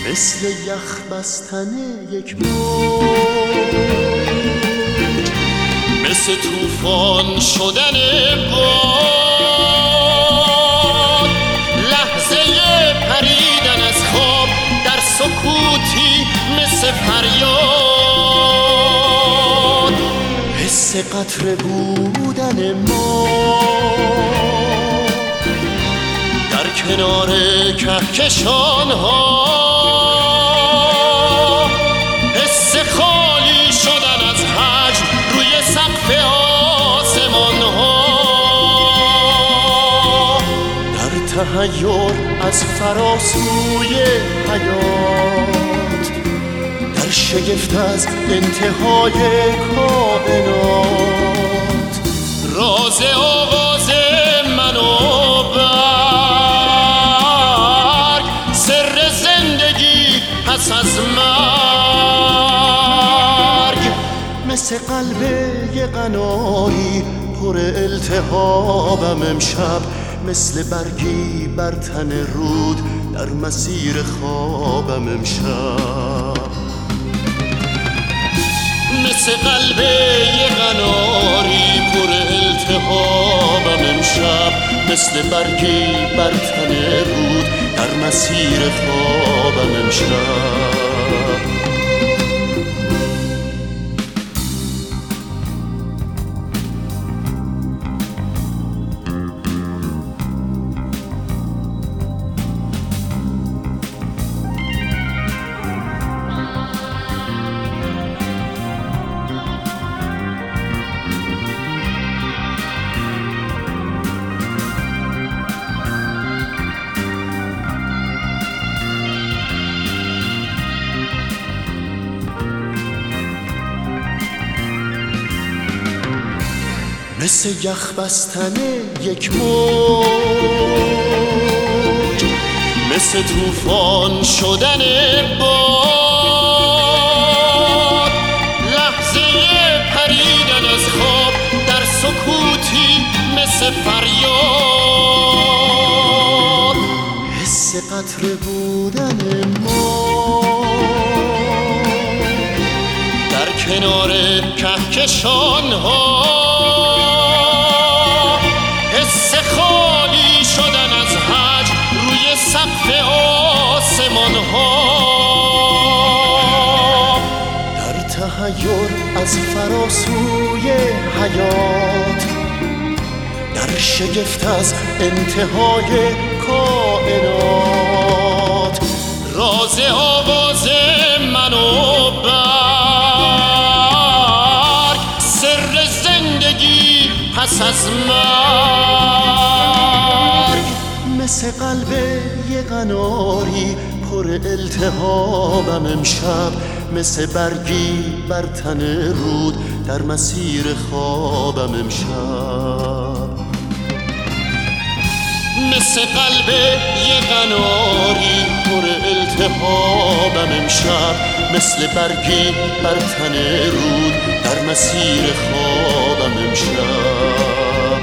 مثل یخ بستن یک موج، مثل طوفان شدن باد، لحظه پریدن از خواب در سکوتی مثل فریاد، حس قطره بودن ما در کنار کهکشان ها، حس خالی شدن از حجم روی سقف آسمان ها، در تحیر از فراسوی حیات، در شگفت از انتهای کائنات، راز آغاز من و برگ، سر زندگی پس از مرگ، مثل قلب یه قناری پر التهابم امشب، مثل برگی بر تن رود در مسیر خوابم امشب، مثل قلب یه قناری پر التهابم امشب، مثل برگی بر تن رود در مسیر خوابم امشب. مثل یخ بستن یک موج، مثل طوفان شدن باد، لحظه پریدن از خواب در سکوتی مثل فریاد، حس قطره بودن ما در کنار کهکشان ها، حس خالی شدن از حجم روی سقف آسمان ها، در تحیر از فراسوی حیات، در شگفت از انتهای کائنات، راز آواز من و برگ، سر زندگی پس از مرگ، مثل قلب یه قناری پر التهابم امشب، مثل برگی بر تن رود در مسیر خوابم امشب، مثل قلب یه قناری پر التهابم امشب، مثل برگی بر تن رود در مسیر خوابم امشب.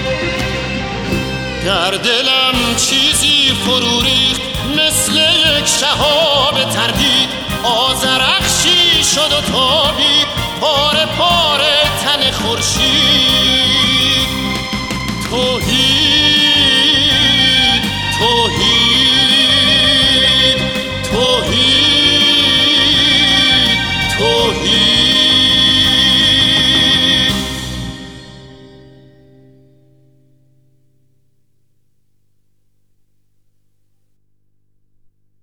در دلم چیزی فرو ریخت مثل یک شهاب تردید، آذرخشی شد و تابید پاره پاره تن خورشید، توحید توحید توحید توحید